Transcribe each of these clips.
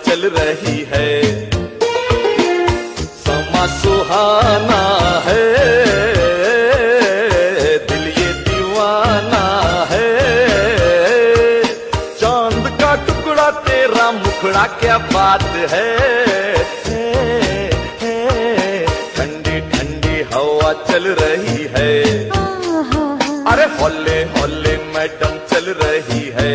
चल रही है। समा सुहाना है, दिल ये दीवाना है। चांद का टुकड़ा तेरा मुखड़ा क्या बात है। ठंडी ठंडी हवा चल रही है। अरे हौले हौले मैडम चल रही है।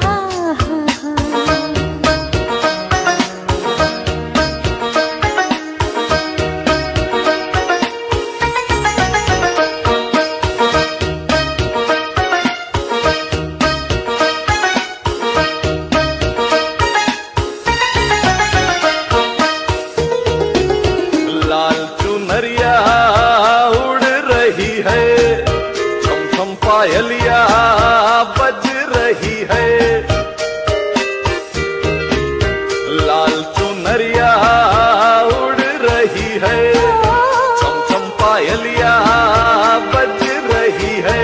लाल चुनरिया उड़ रही है, छम छम पायलिया बज रही है। लाल चुनरिया उड़ रही है, छम छम पायलिया बज रही है।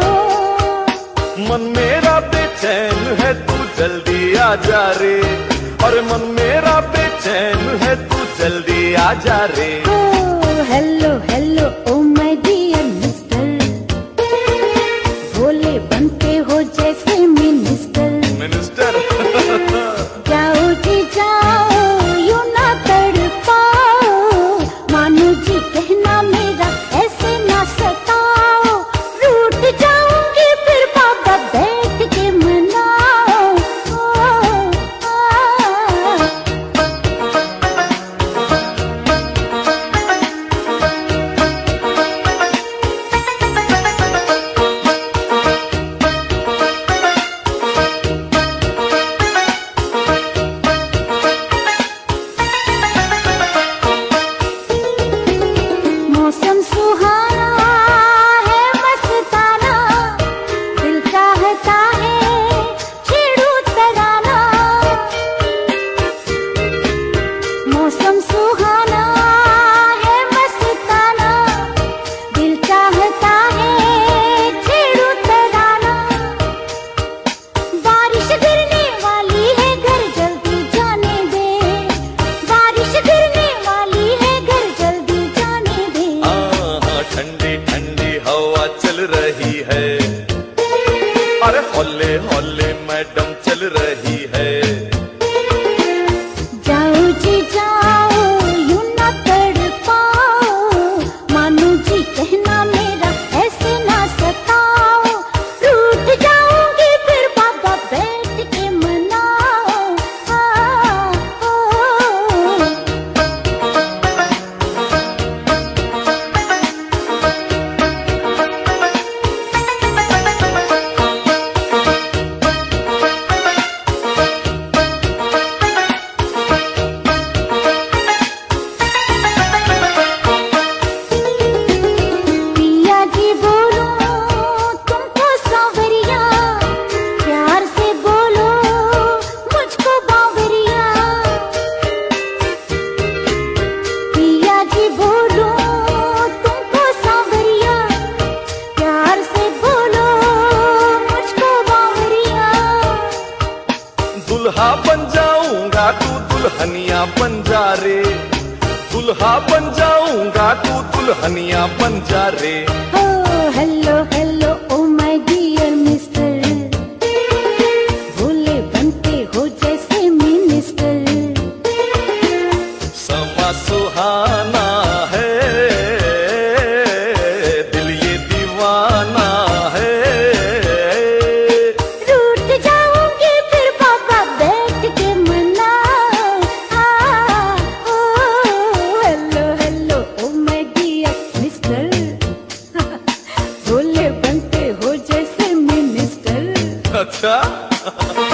मन मेरा बेचैन है, तू जल्दी आ जा रे। और मन मेरा बेचैन है, तू जल्दी आ जा रे। Hello hello oh my dear mister, भोले बनते हो जैसे मिनिस्टर। मिनिस्टर जाओ जी जाओ, यूं ना तड़पाओ, मानो जी कहना मेरा ऐसे ना सताओ। रूठ जाऊंगी फिर बाबा बैठ के मनाओ। मौसम सुहाना है मस्ताना, दिल चाहता है छेड़ू तराना। मौसम सुहाना है मस्ताना, दिल चाहता है छेड़ू तराना। बारिश गिरने वाली है, घर जल्दी जाने दे। बारिश गिरने वाली है, घर जल्दी जाने दे। ठंडी ठंडी हवा चल रही है। अरे हौले हौले मैडम चल रही है। जाओ जी जाओ, यूं ना तड़पाओ, मानो जी कहना मेरा ऐसे ना सताओ। रूठ जाऊंगी फिर बाबा बैठ के मनाओ। पिया जी बोलो तुमको सांवरिया, प्यार से बोलो मुझको बावरिया। पिया जी बोलो तुमको सांवरिया, प्यार से बोलो मुझको बावरिया। दुल्हा बन जाऊंगा तू दुल्हनिया बन जा रे। दुल्हा बन जाऊंगा तू दुल्हनिया बन जा रे। Hello hello oh my dear mister, भोले बनते हो जैसे मिनिस्टर। समा सुहाना है, दिल ये दीवाना है। रूठ जाऊंगी फिर बाबा बैठ के मनाओ। Hello hello oh my dear mister, भोले बनते हो जैसे मिनिस्टर। अच्छा